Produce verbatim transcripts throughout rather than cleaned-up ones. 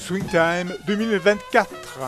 Swing Time deux mille vingt-quatre.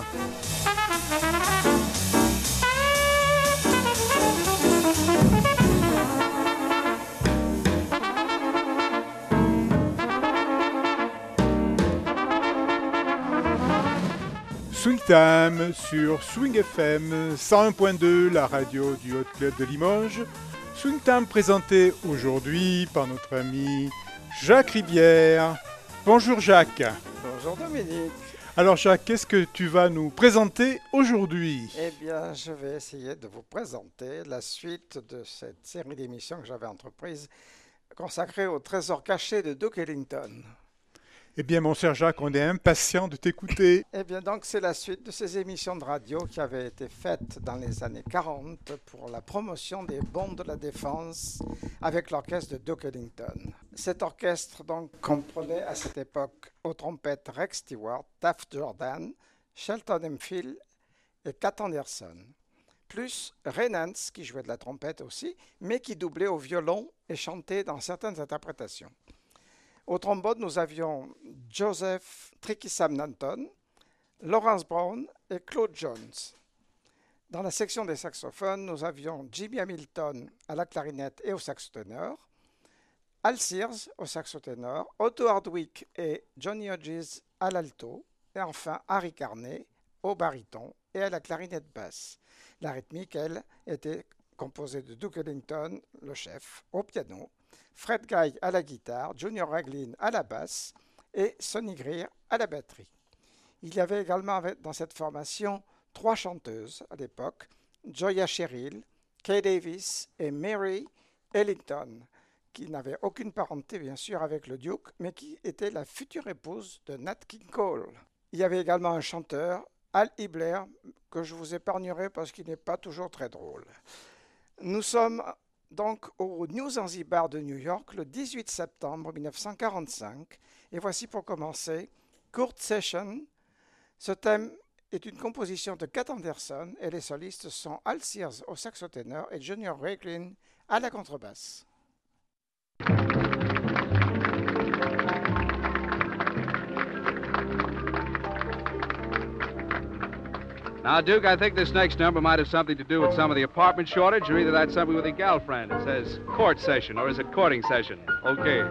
Swing Time sur Swing F M cent un point deux, la radio du Hot Club de Limoges. Swing Time présenté aujourd'hui par notre ami Jacques Ribière. Bonjour Jacques. Bonjour Dominique. Alors Jacques, qu'est-ce que tu vas nous présenter aujourd'hui ? Eh bien, je vais essayer de vous présenter la suite de cette série d'émissions que j'avais entreprise consacrée au trésor caché de Duke Ellington. Eh bien, mon cher Jacques, on est impatient de t'écouter. Eh bien, donc, c'est la suite de ces émissions de radio qui avaient été faites dans les années quarante pour la promotion des bons de la défense avec l'orchestre de Duke Ellington. Cet orchestre, donc, comprenait à cette époque aux trompettes Rex Stewart, Taft Jordan, Shelton Hemphill et Cat Anderson. Plus Ray Nance, qui jouait de la trompette aussi, mais qui doublait au violon et chantait dans certaines interprétations. Au trombone, nous avions Joseph Tricky Sam Nanton, Lawrence Brown et Claude Jones. Dans la section des saxophones, nous avions Jimmy Hamilton à la clarinette et au saxo-ténor, Al Sears au saxo-ténor, Otto Hardwick et Johnny Hodges à l'alto, et enfin Harry Carney au baryton et à la clarinette basse. La rythmique, elle, était composée de Duke Ellington, le chef, au piano, Fred Guy à la guitare, Junior Raglin à la basse et Sonny Greer à la batterie. Il y avait également dans cette formation trois chanteuses à l'époque, Joya Sherrill, Kay Davis et Mary Ellington, qui n'avaient aucune parenté bien sûr avec le Duke, mais qui était la future épouse de Nat King Cole. Il y avait également un chanteur, Al Hibbler, que je vous épargnerai parce qu'il n'est pas toujours très drôle. Nous sommes donc au New Zanzibar de New York le dix-huit septembre mille neuf cent quarante-cinq. Et voici pour commencer Court Session. Ce thème est une composition de Cat Anderson et les solistes sont Al Sears au saxo-ténor et Junior Raglin à la contrebasse. Now, Duke, I think this next number might have something to do with some of the apartment shortage, or either that's something with your girlfriend. It says court session, or is it courting session? Okay.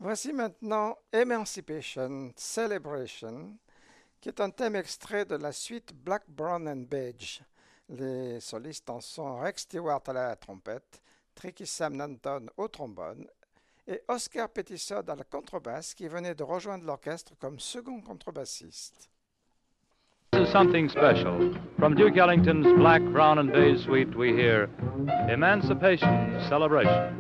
Voici maintenant Emancipation Celebration, qui est un thème extrait de la suite Black, Brown and Beige. Les solistes en sont Rex Stewart à la trompette, Tricky Sam Nanton au trombone et Oscar Pettisod à la contrebasse qui venait de rejoindre l'orchestre comme second contrebassiste. This is something special. From Duke Ellington's Black, Brown and Beige Suite we hear Emancipation Celebration.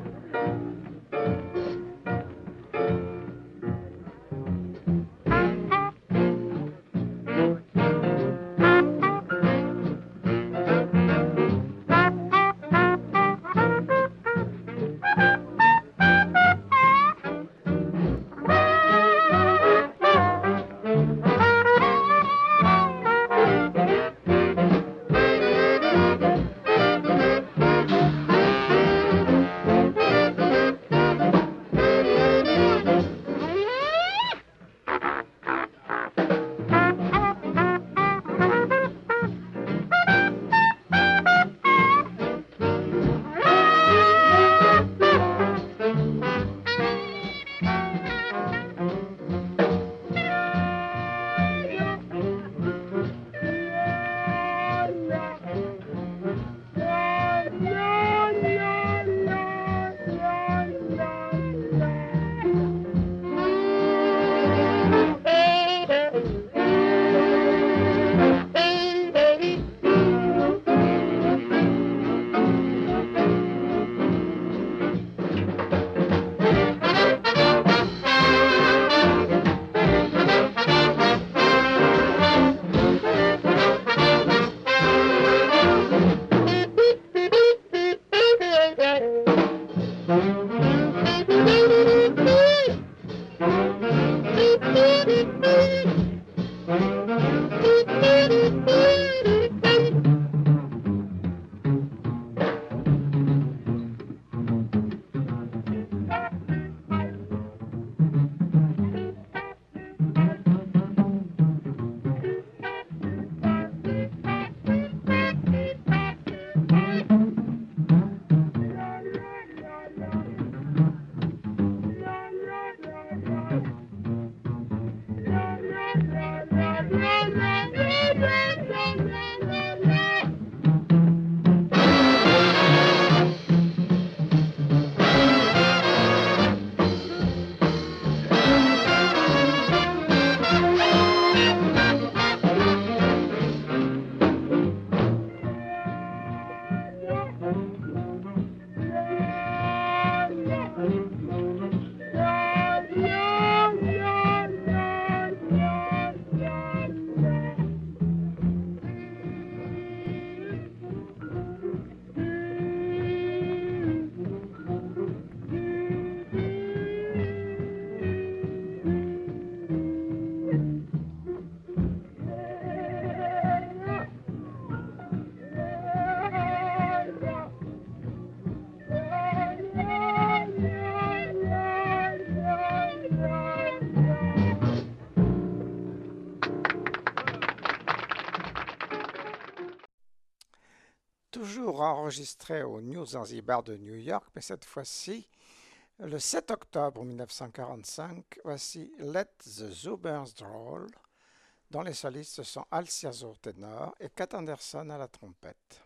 Toujours enregistré au New Zanzibar de New York, mais cette fois-ci, le sept octobre mille neuf cent quarante-cinq, voici Let the Zoomers Drawl, dont les solistes sont Al Sirzo au ténor et Cat Anderson à la trompette.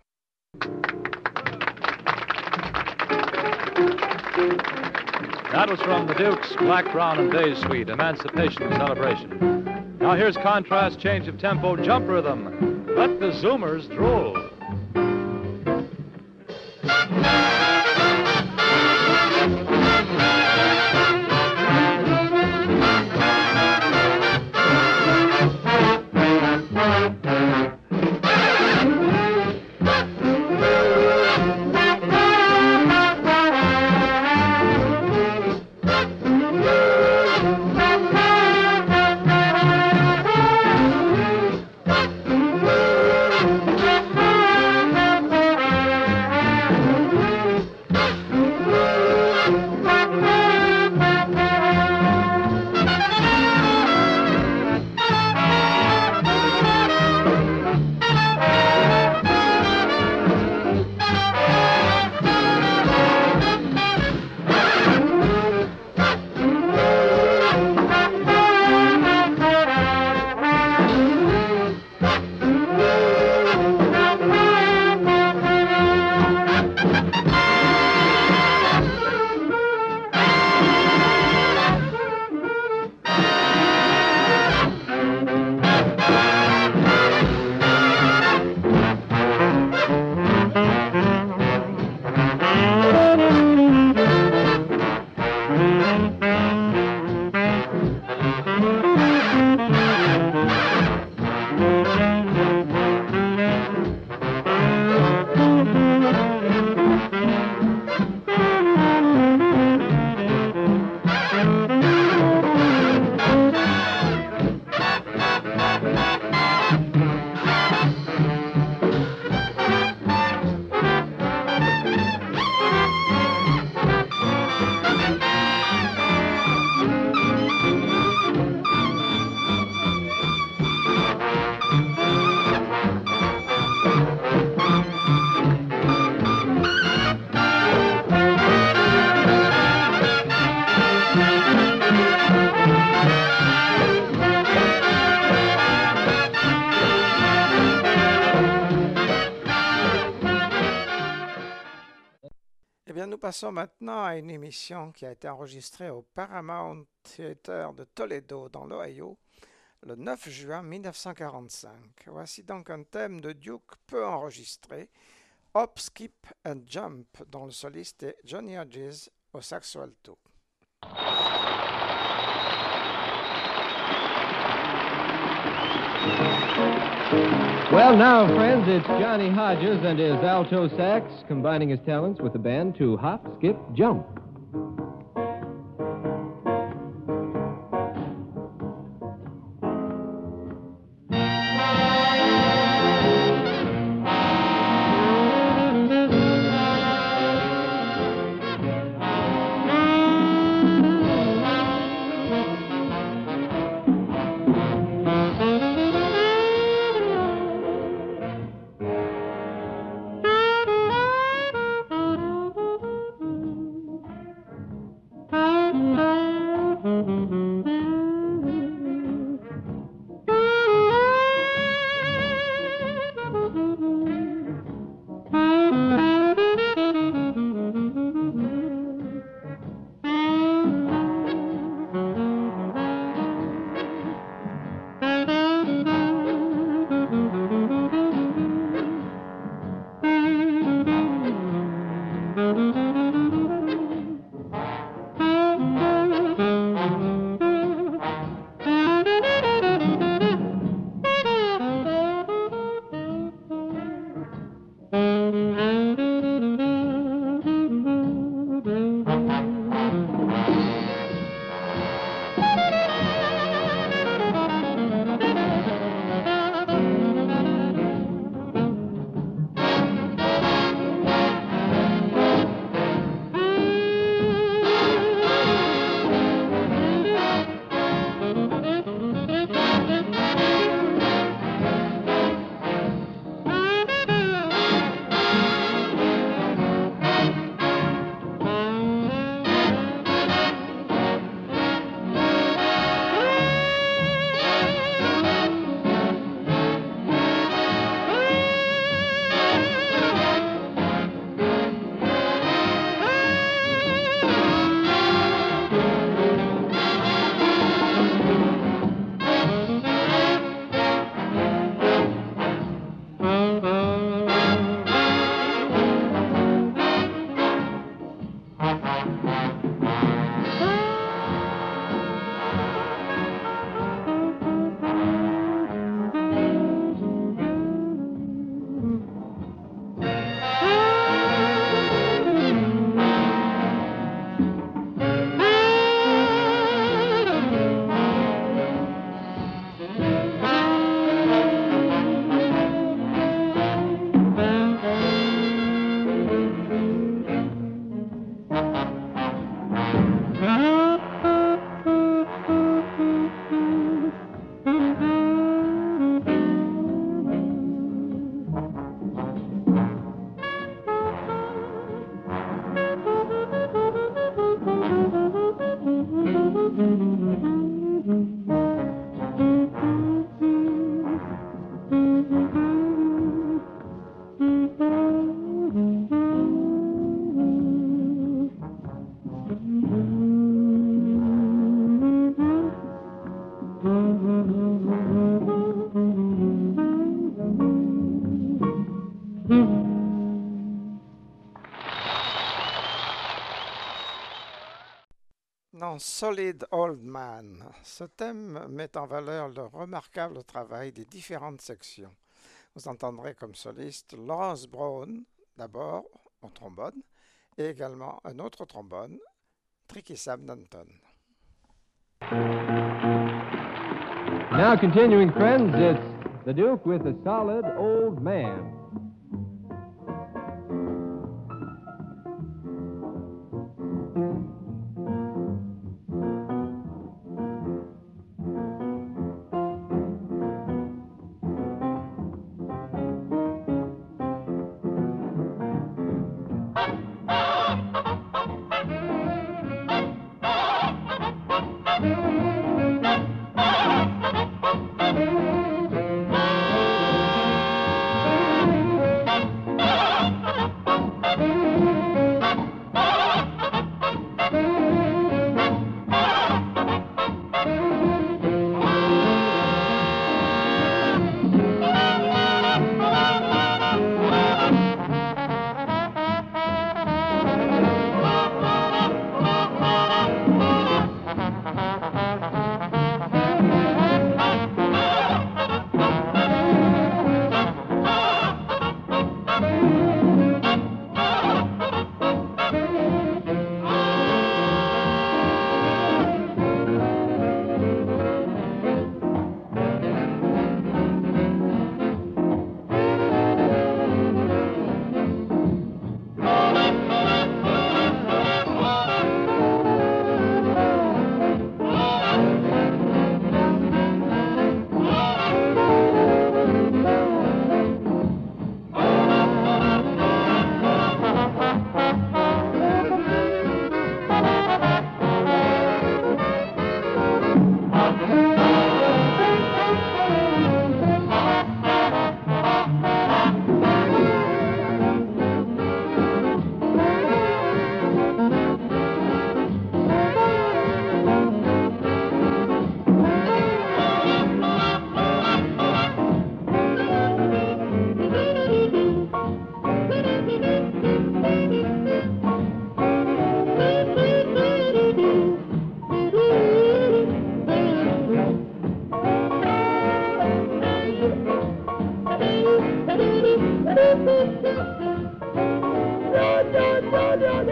That was from the Duke's Black, Brown and Beige Suite, Emancipation Celebration. Now here's contrast, change of tempo, jump rhythm. Let the Zoomers drool. Thank you. Bien, nous passons maintenant à une émission qui a été enregistrée au Paramount Theater de Toledo, dans l'Ohio, le neuf juin mille neuf cent quarante-cinq. Voici donc un thème de Duke peu enregistré, Hop, Skip and Jump, dont le soliste est Johnny Hodges au saxo alto. Well, now, friends, it's Johnny Hodges and his alto sax combining his talents with the band to hop, skip, jump. Dans Solid Old Man, ce thème met en valeur le remarquable travail des différentes sections. Vous entendrez comme soliste Lawrence Brown, d'abord au trombone, et également un autre trombone, Tricky Sam Denton. Now continuing, friends, it's the Duke with a Solid Old Man.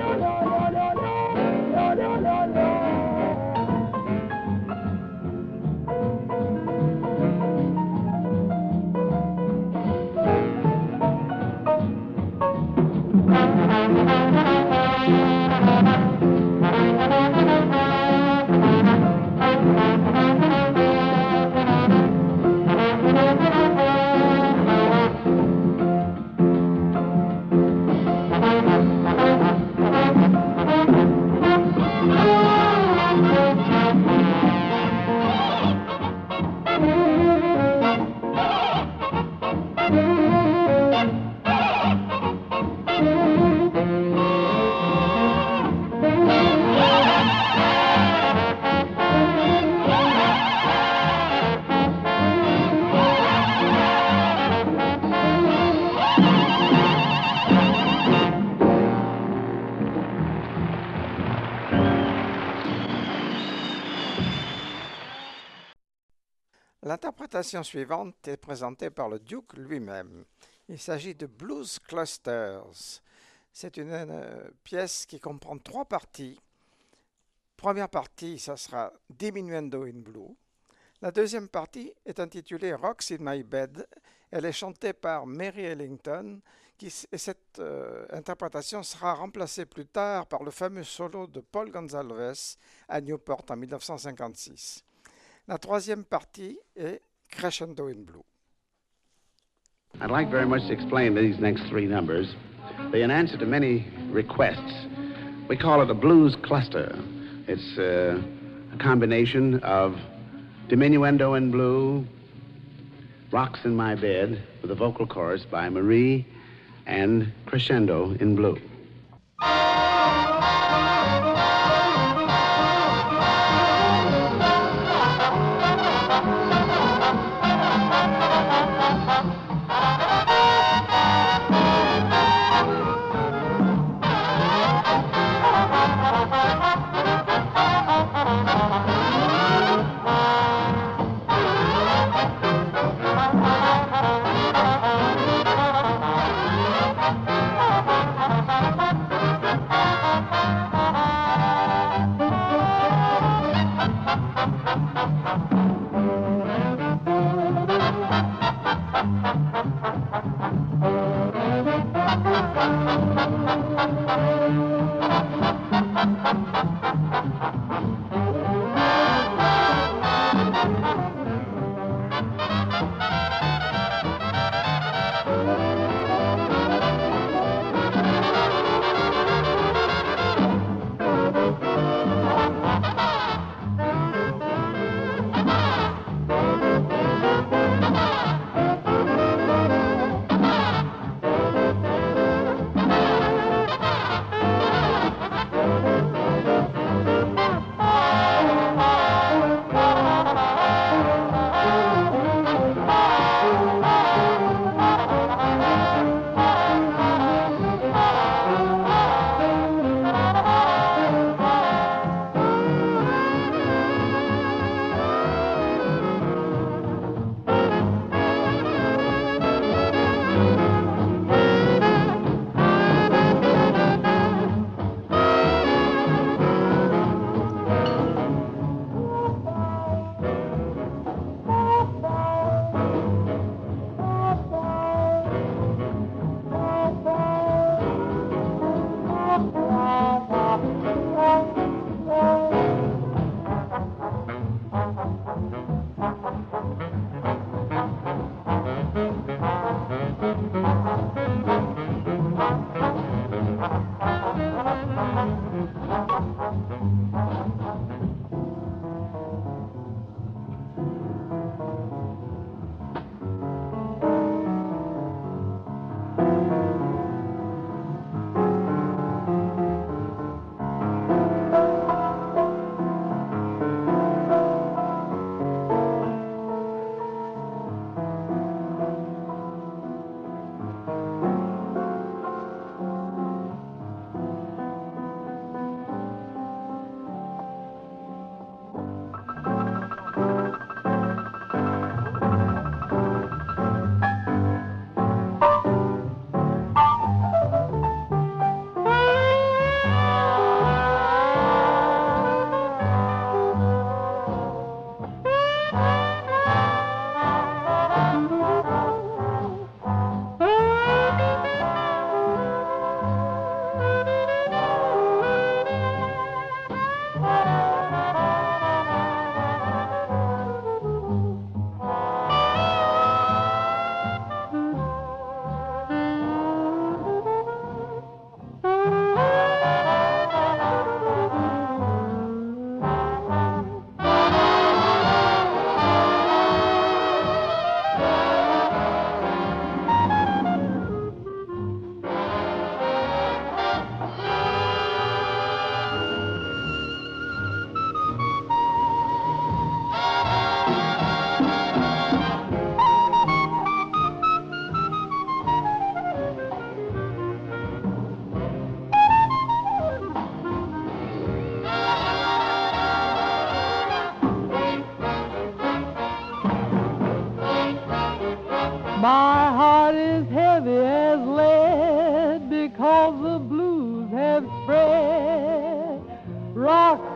L'interprétation suivante est présentée par le Duke lui-même. Il s'agit de Blues Clusters. C'est une, une pièce qui comprend trois parties. Première partie, ça sera Diminuendo in Blue. La deuxième partie est intitulée Rocks in My Bed. Elle est chantée par Mary Ellington. Qui, et cette euh, interprétation sera remplacée plus tard par le fameux solo de Paul Gonsalves à Newport en mille neuf cent cinquante-six. La troisième partie est Crescendo in Blue. I'd like very much to explain these next three numbers. They in answer to many requests. We call it a blues cluster. It's uh, a combination of Diminuendo in Blue, Rocks in My Bed, with a vocal chorus by Marie, and Crescendo in Blue.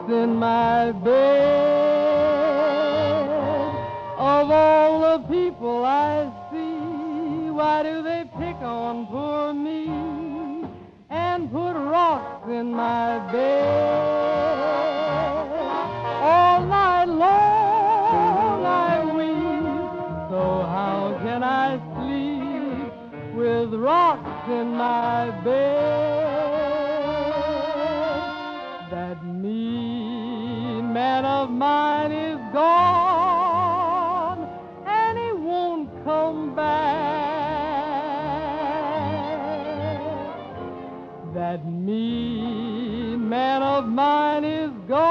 in my bed. Of all the people I see, why do they pick on poor me and put rocks in my bed? All night long I weep, so how can I sleep with rocks in my bed? That mean man of mine is gone, and he won't come back. That mean man of mine is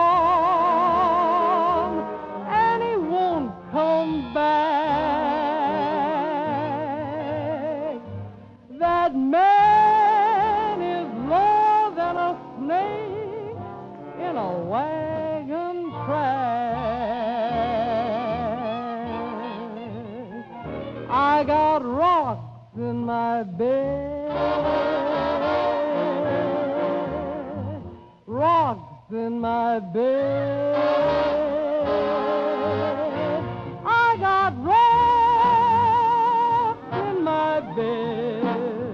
gone, and he won't come back. That man is lower than a snake in a wagon track. I got rocks in my bed, rocks in my bed. I got rocks in my bed,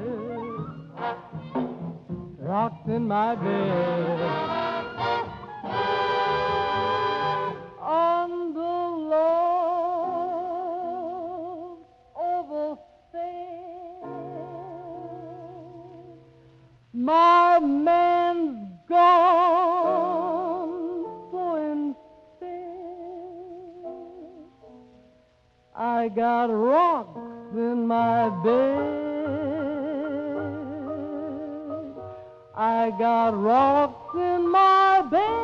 rocks in my bed. On the love overfed, my man's gone, so instead I got rocks in my bed. I got rocks in my bed.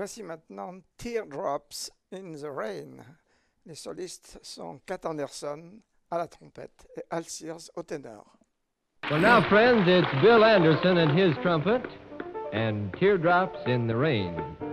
Voici maintenant Teardrops in the Rain. Les solistes sont Cat Anderson à la trompette et Al Sears au ténor. Well, now, friends, it's Bill Anderson and his trumpet and Teardrops in the Rain.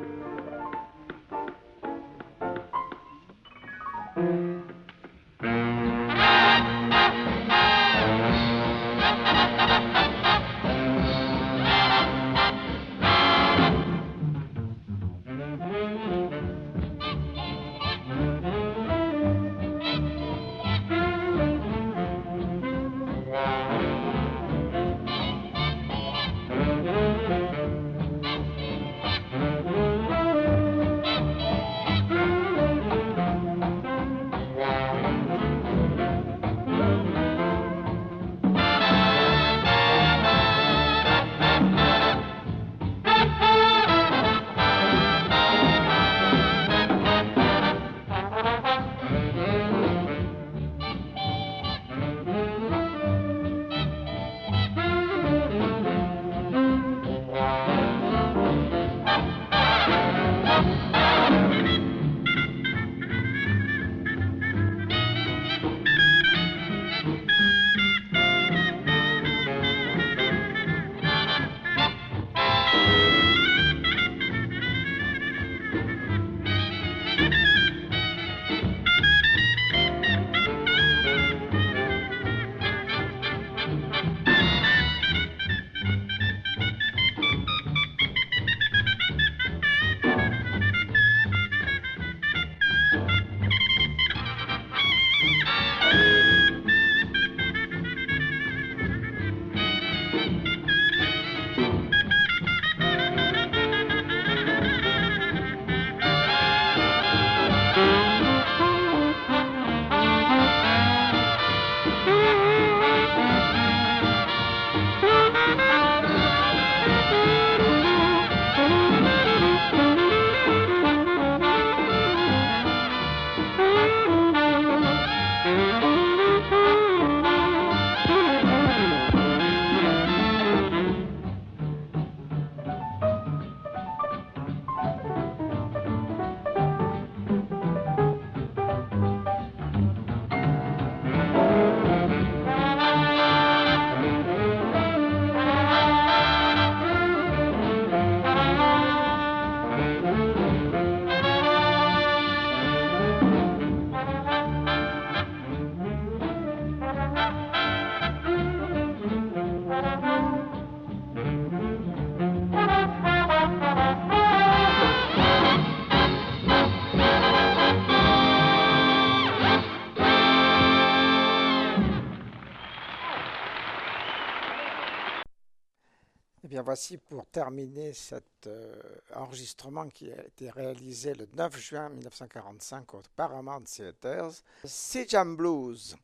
Eh bien, voici pour terminer cet euh, enregistrement qui a été réalisé le neuf juin mille neuf cent quarante-cinq au Paramount Theatres, Sea Jam Blues.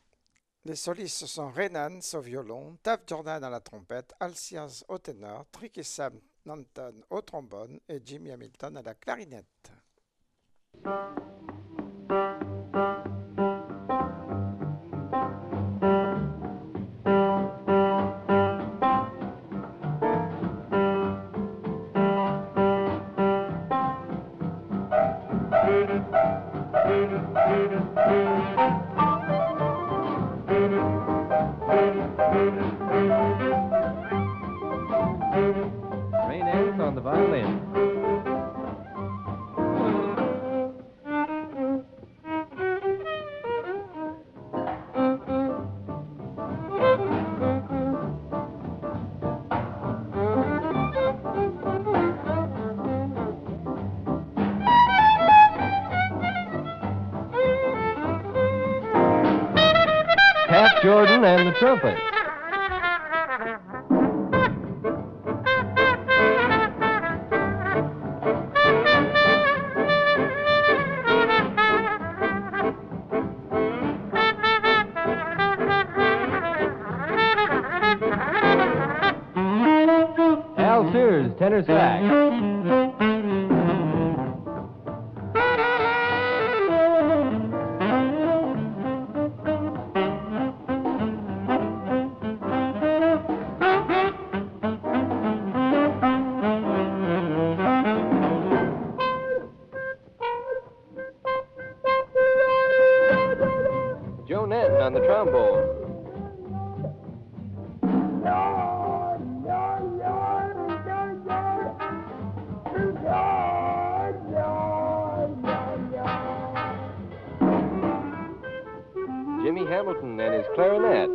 Les solistes sont Ray Nance au violon, Tav Jordan à la trompette, Al Sears au ténor, Tricky Sam Nanton au trombone et Jimmy Hamilton à la clarinette. Ray Nance on the violin. Pat Jordan and the trumpet. Al Sears, tenor sax. Hamilton and his clarinet.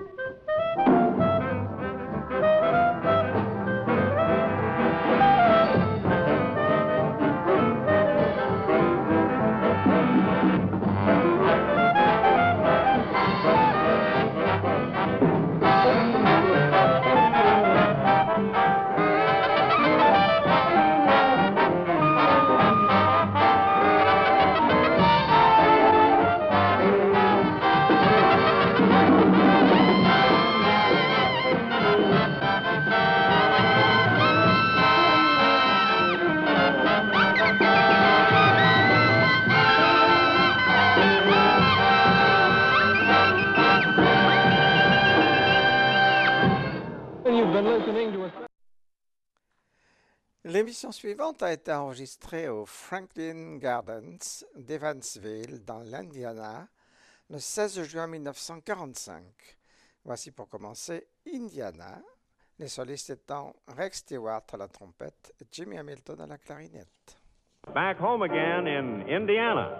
L'émission suivante a été enregistrée au Franklin Gardens d'Evansville, dans l'Indiana, le seize juin mille neuf cent quarante-cinq. Voici pour commencer Indiana, les solistes étant Rex Stewart à la trompette et Jimmy Hamilton à la clarinette. Back home again in Indiana.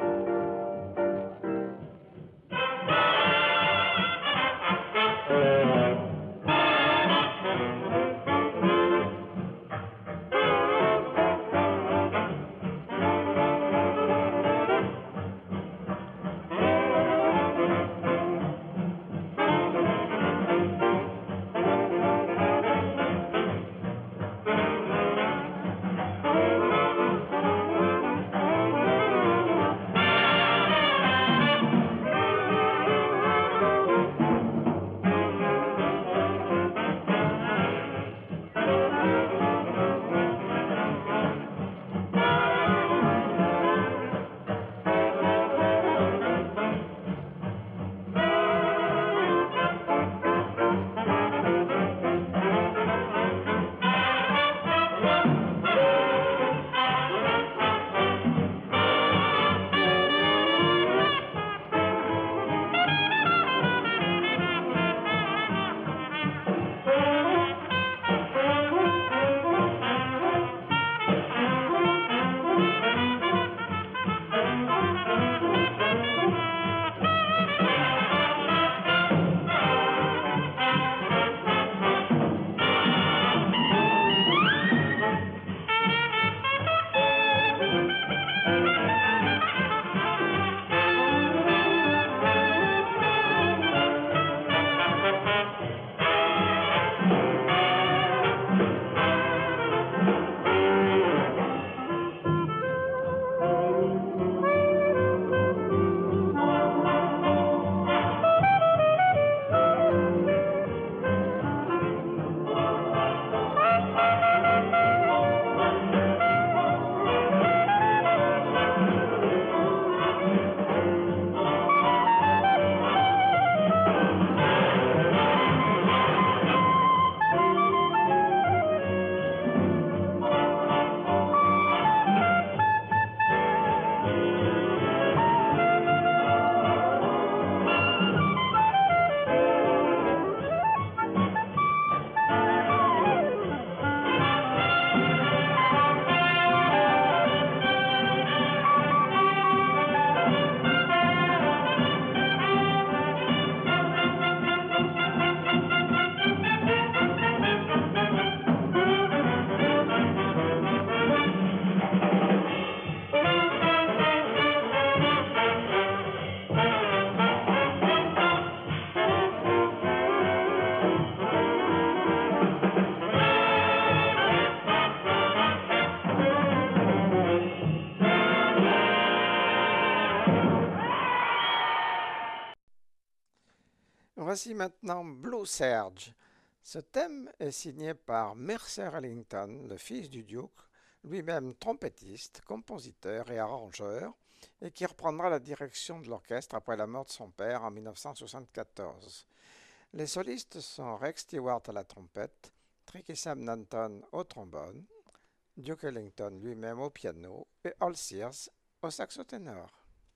Voici maintenant Blue Serge. Ce thème est signé par Mercer Ellington, le fils du duc, lui-même trompettiste, compositeur et arrangeur, et qui reprendra la direction de l'orchestre après la mort de son père en mille neuf cent soixante-quatorze. Les solistes sont Rex Stewart à la trompette, Tricky Sam Nanton au trombone, Duke Ellington lui-même au piano et Hal Sears au saxo ténor.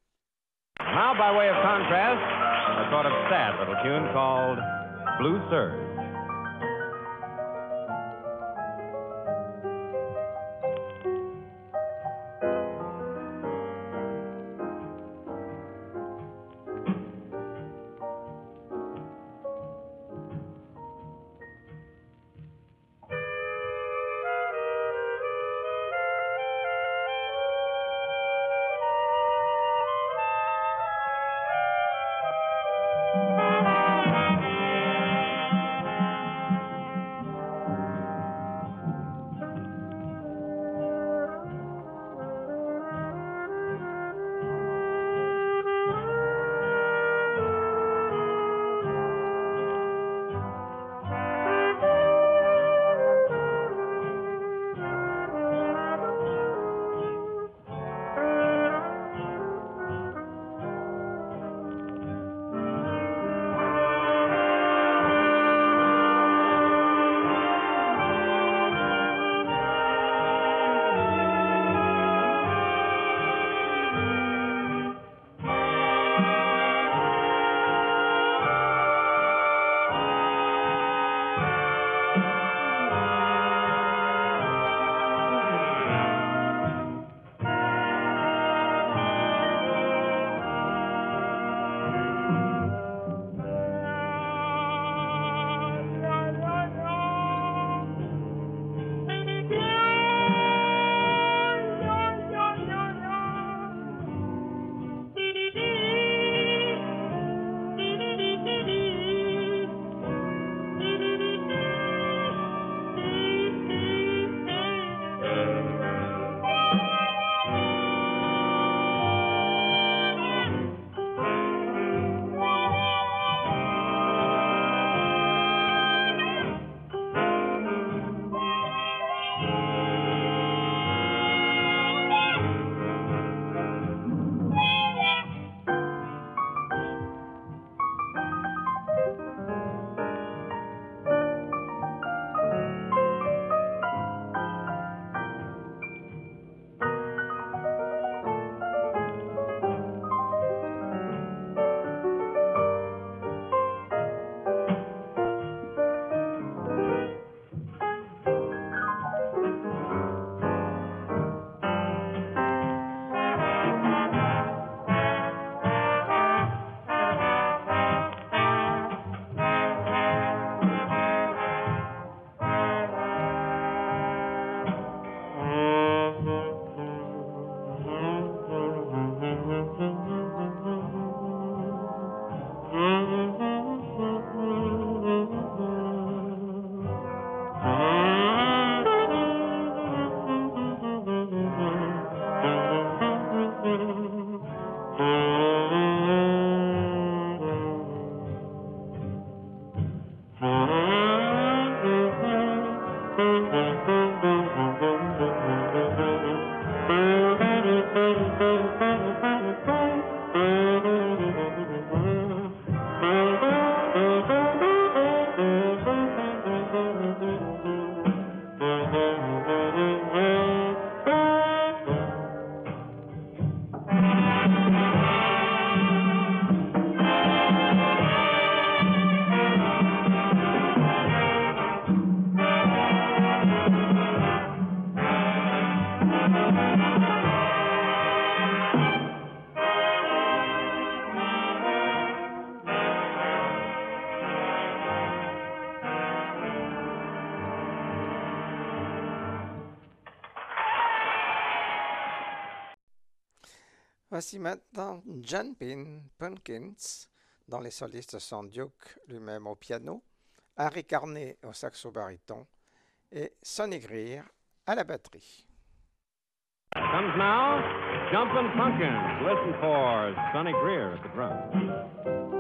Now, by way of contrast, a sort of sad little tune called Blue Surge. Voici maintenant Janpin Punkins, dont les solistes sont Duke lui-même au piano, Harry Carney au saxo baryton et Sonny Greer à la batterie. Comes now, Jumpin' Pumpkins. Listen for Sonny Greer at the drums.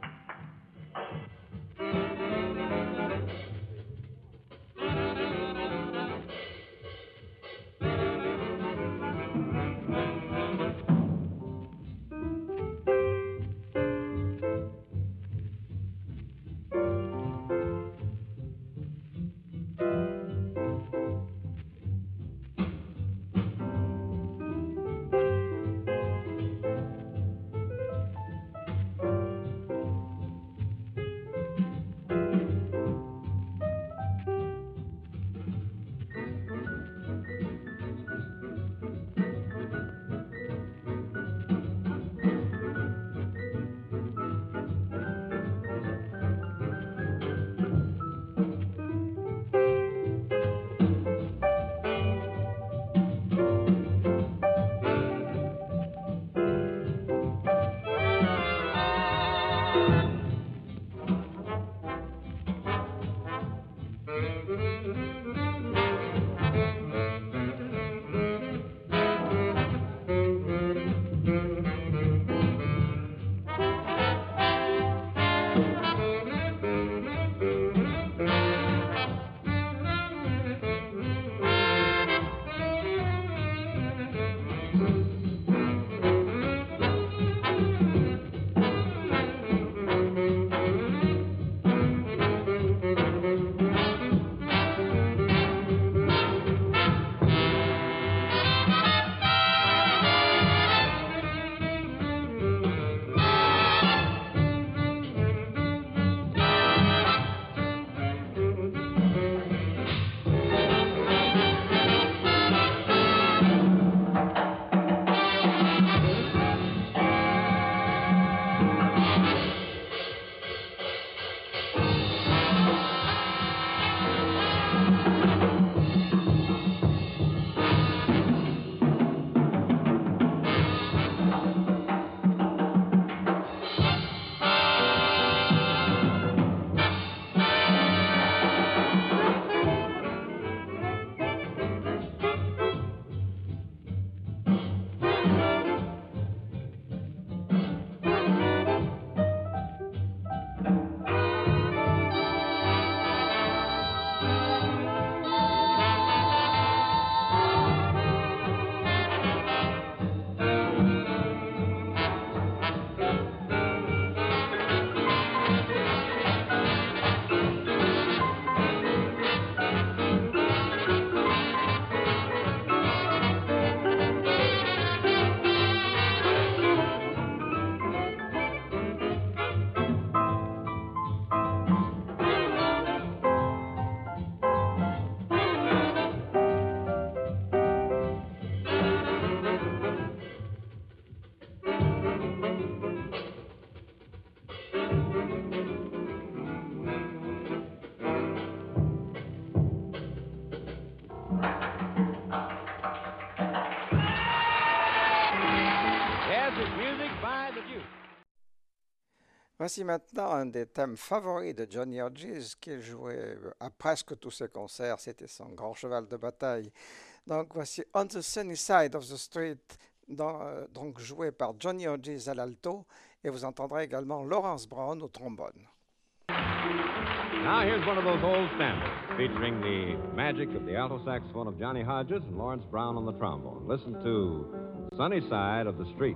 Voici maintenant un des thèmes favoris de Johnny Hodges qu'il jouait à presque tous ses concerts. C'était son grand cheval de bataille. Donc voici On the Sunny Side of the Street, donc joué par Johnny Hodges à l'alto. Et vous entendrez également Lawrence Brown au trombone. Now here's one of those old standards featuring the magic of the alto saxophone of Johnny Hodges and Lawrence Brown on the trombone. Listen to Sunny Side of the Street.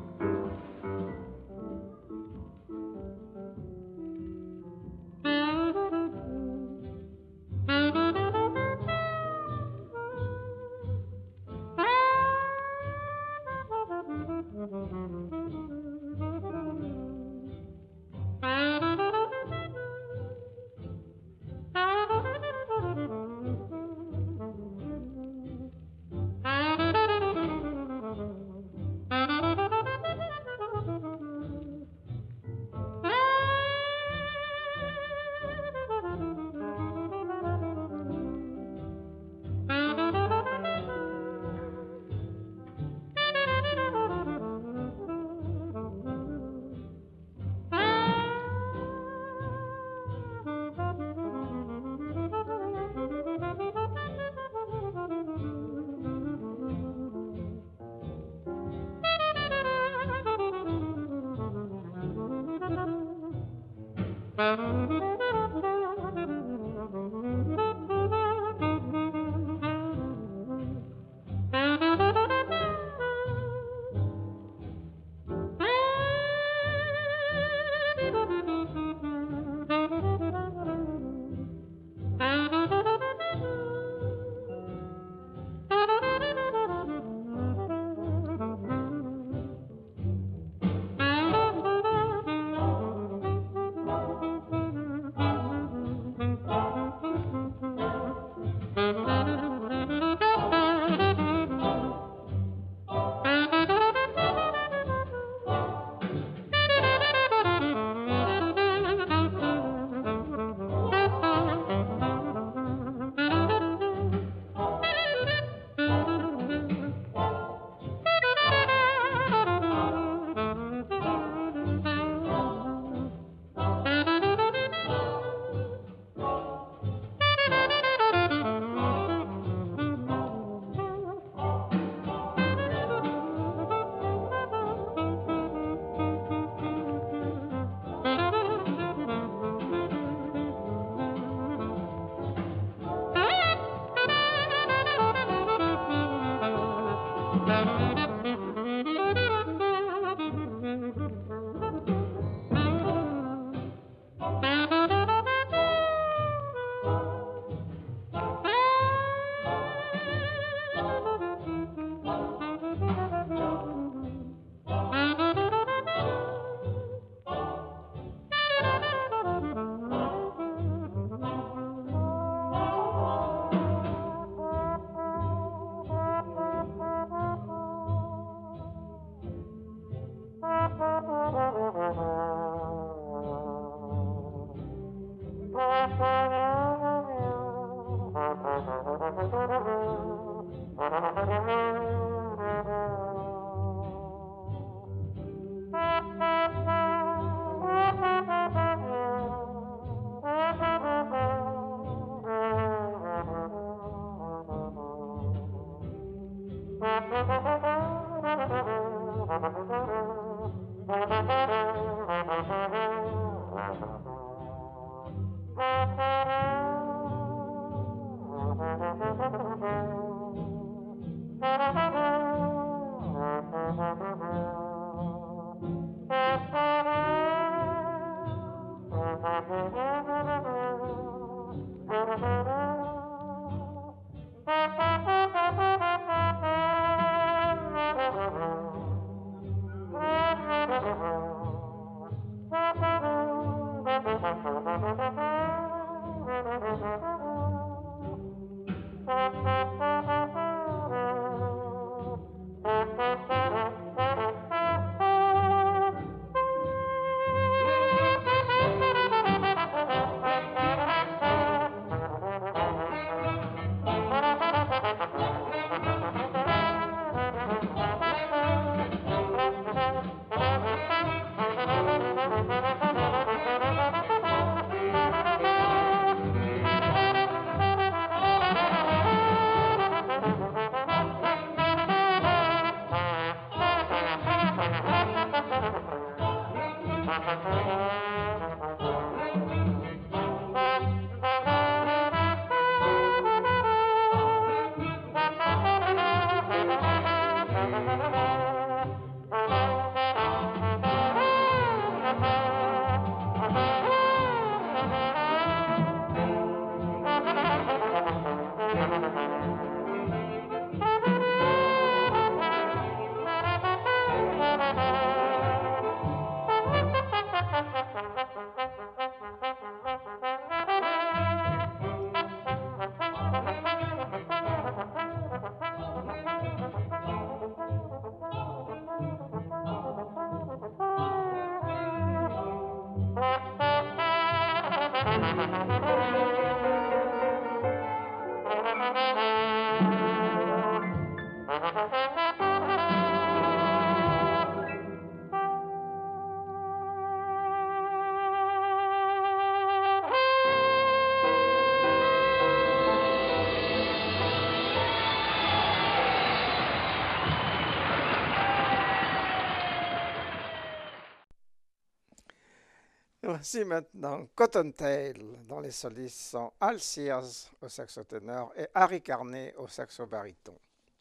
Voici maintenant Cottontail, dont les solistes sont Al Sears au saxo ténor et Harry Carney au saxo baryton.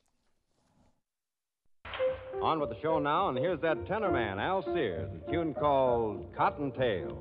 On with the show now, and here's that tenor man, Al Sears, a tune called Cottontail.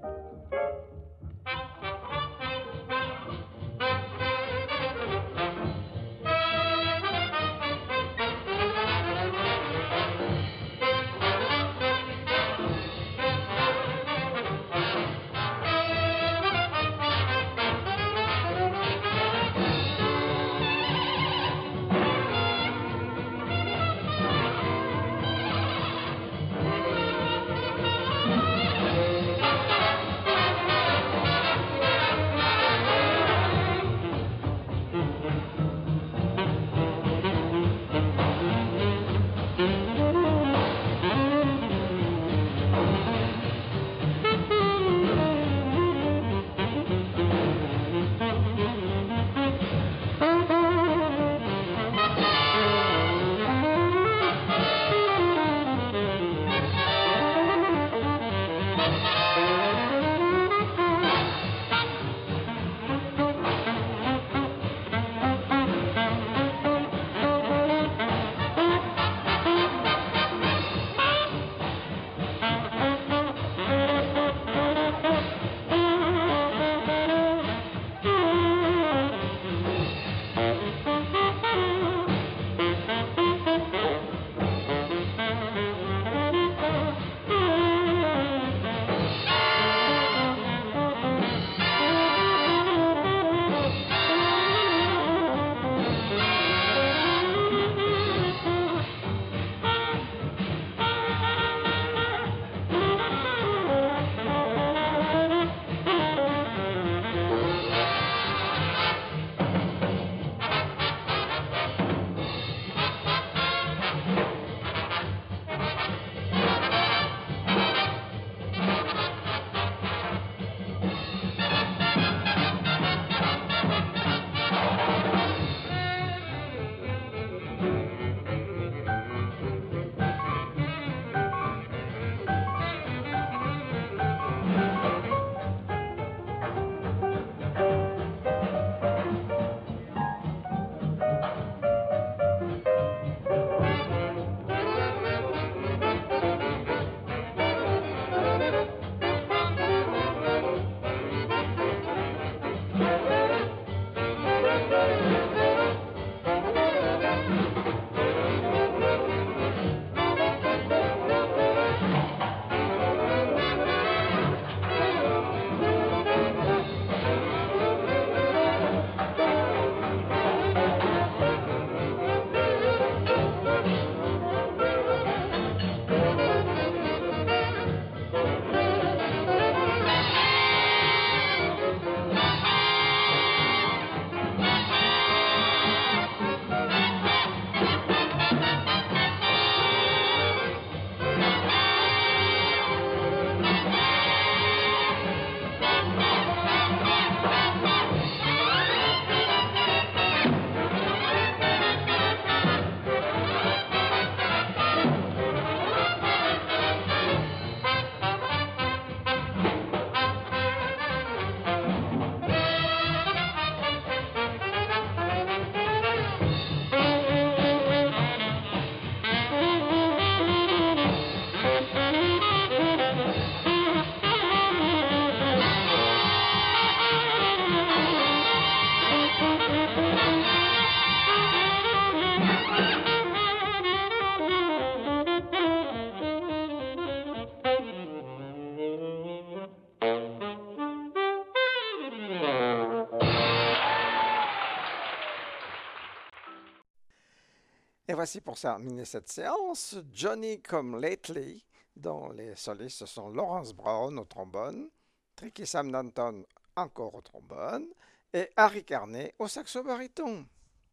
Et voici pour terminer cette séance, Johnny Come Lately, dont les solistes sont Lawrence Brown au trombone, Tricky Sam Danton encore au trombone, et Harry Carney au saxo baryton.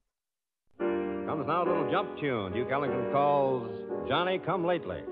Comes now a little jump tune Duke Ellington calls Johnny Come Lately.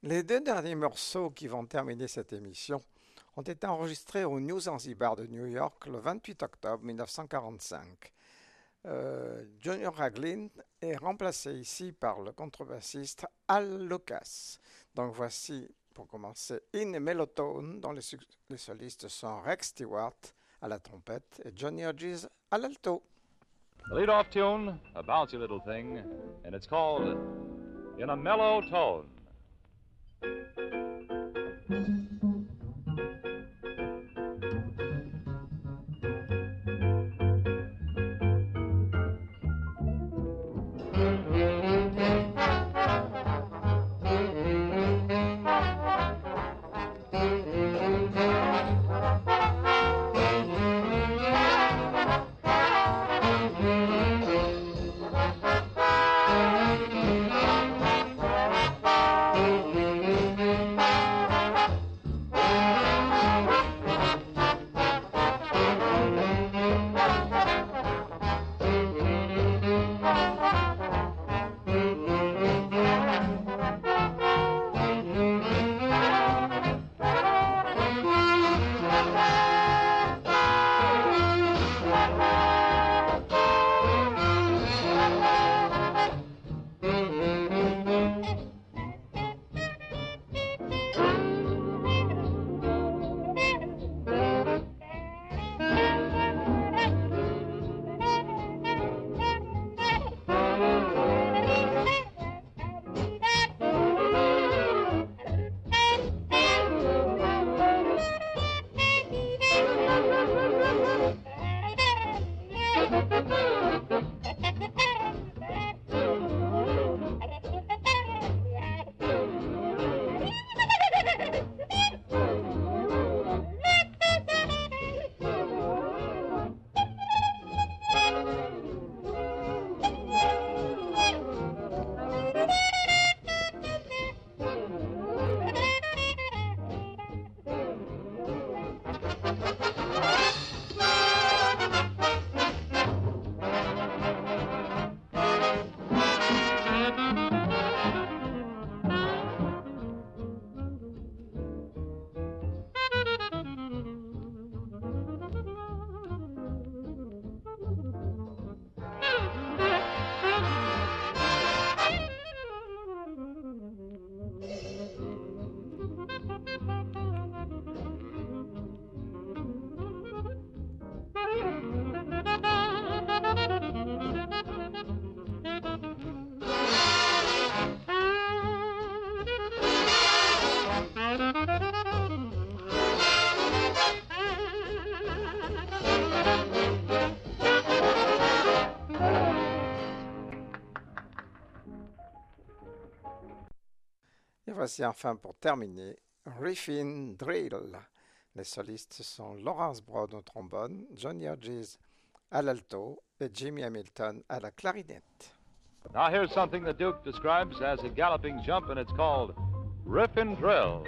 Les deux derniers morceaux qui vont terminer cette émission ont été enregistrés au New Zanzibar de New York le vingt-huit octobre mille neuf cent quarante-cinq. Euh, Junior Raglin est remplacé ici par le contrebassiste Al Lucas. Donc voici, pour commencer, In a Mellotone, dont les, les solistes sont Rex Stewart à la trompette et Johnny Hodges à l'alto. The lead-off tune, a bouncy little thing, and it's called In a Mellow Tone. Et voici enfin pour terminer Riffin' Drill. Les solistes sont Lawrence Brown au trombone, Johnny Hodges à l'alto et Jimmy Hamilton à la clarinette. Now here's something the Duke describes as a galloping jump, and it's called Riffin' Drill.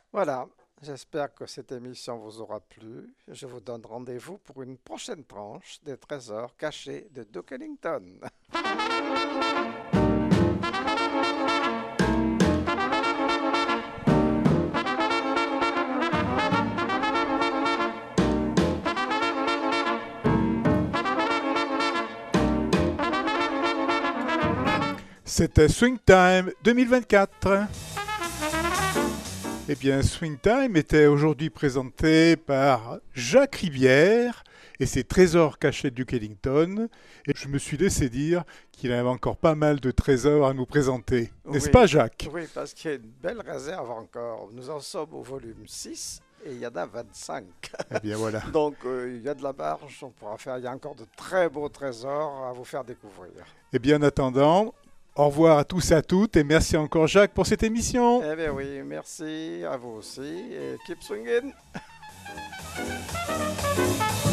Voilà, j'espère que cette émission vous aura plu. Je vous donne rendez-vous pour une prochaine tranche des trésors cachés de Duke Ellington. C'était Swing Time deux mille vingt-quatre. Eh bien, Swing Time était aujourd'hui présenté par Jacques Ribière et ses trésors cachés de Duke Ellington. Et je me suis laissé dire qu'il avait encore pas mal de trésors à nous présenter. N'est-ce Oui, pas, Jacques? Oui, parce qu'il y a une belle réserve encore. Nous en sommes au volume six et il y en a vingt-cinq. Eh bien, voilà. Donc, euh, il y a de la marge. On pourra faire, il y a encore de très beaux trésors à vous faire découvrir. Eh bien, en attendant, au revoir à tous et à toutes et merci encore, Jacques, pour cette émission. Eh bien oui, merci à vous aussi et keep swinging.